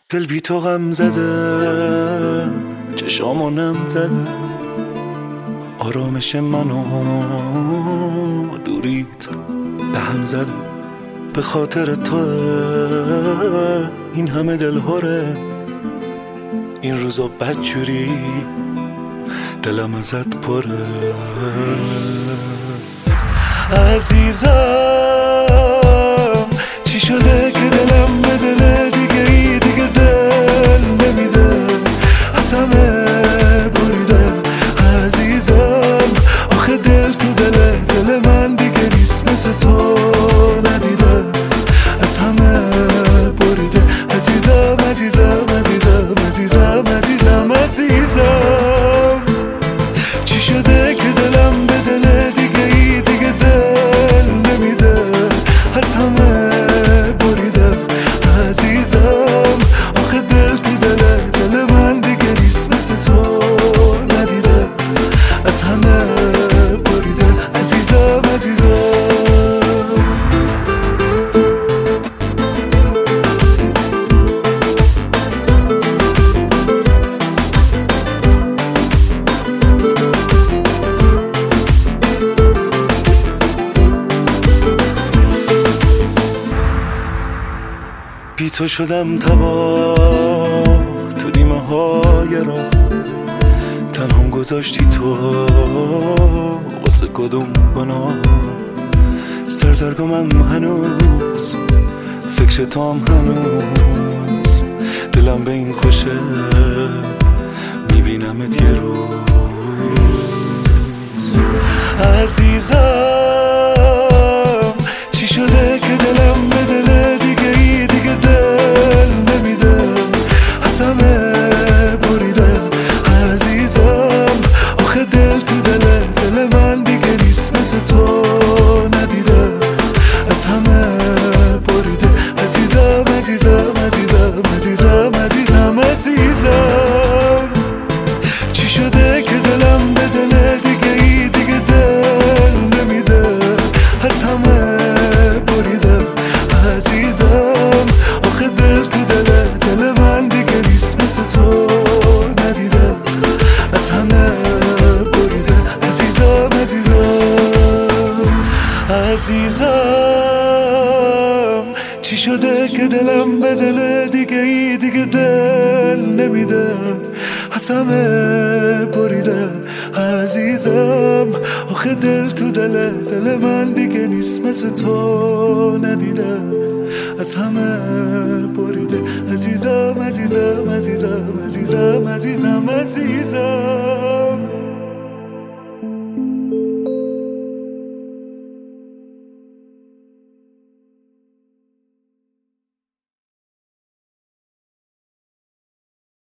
دل بی تو غم زده، چشامو نم زده، آرامش منو دوریت به هم زده. به خاطر تو این همه دل هره، این روزا بدجوری دلم ازت پره. عزیزم چی شده که دلم به دل دیگه ای دیگه دل نمیده، از همه بریده. عزیزم آخه دل تو دل من دیگه نیست، مثل تو ندیده، از همه بریده. عزیزم عزیزم عزیزم عزیزم عزیزم عزیزم چی شده که دلم به دل دیگه ای دیگه دل نمیده، از همه بریده. عزیزم آخه دل تو دل من دیگه نیست، مثل تو ندیده، از همه بریده. عزیزم عزیزم بی تو شدم تباه تو نیمه های راه، تنهام گذاشتی تو واسه کدوم گناه. سردرگمم هنوز فکر تو هم هنوز، دلم به این خوشه میبینمت یه روز. عزیزم چی شده که دلم به دل دیگه ای دیگه دل نمیده، از همه بریده. عزیزم آخه دل تو دل من دیگه نیست، مثل تو ندیده، از همه بریده. عزیزم عزیزم عزیزم عزیزم عزیزم عزیزم چی شده که دلم به دل دیگه ای دیگه دل نمیده، از همه بریده. عزیزم آخه دل تو دل من دیگه نیست، مثل تو ندیده، از همه بریده. عزیزم عزیزم عزیزم چی شده که دلم به دل دیگه ای دیگه دل نمیده، از همه بریده. عزیزم آخه دل تو دل من دیگه نیست، مثل تو ندیده، از همه بریده. عزیزم عزیزم عزیزم عزیزم عزیزم عزیزم